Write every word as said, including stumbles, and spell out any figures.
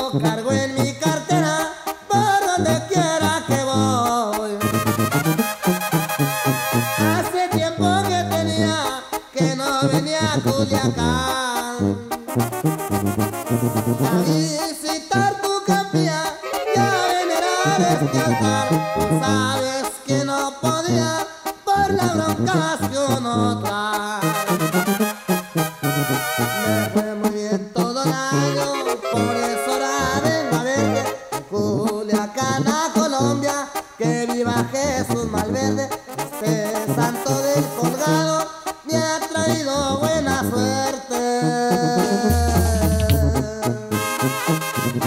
lo cargo en mi cartera por donde quiera que voy. Hace tiempo que tenía que no venía a Culiacán a visitar tu capilla y a venerar este altar. Tú sabes que no podía por las broncas que uno trae. Me fue muy bien todo el año, por eso ahora vengo a verte de Culiacán a Colombia. Que viva Jesús Malverde, este santo del colgado me ha traído buena suerte.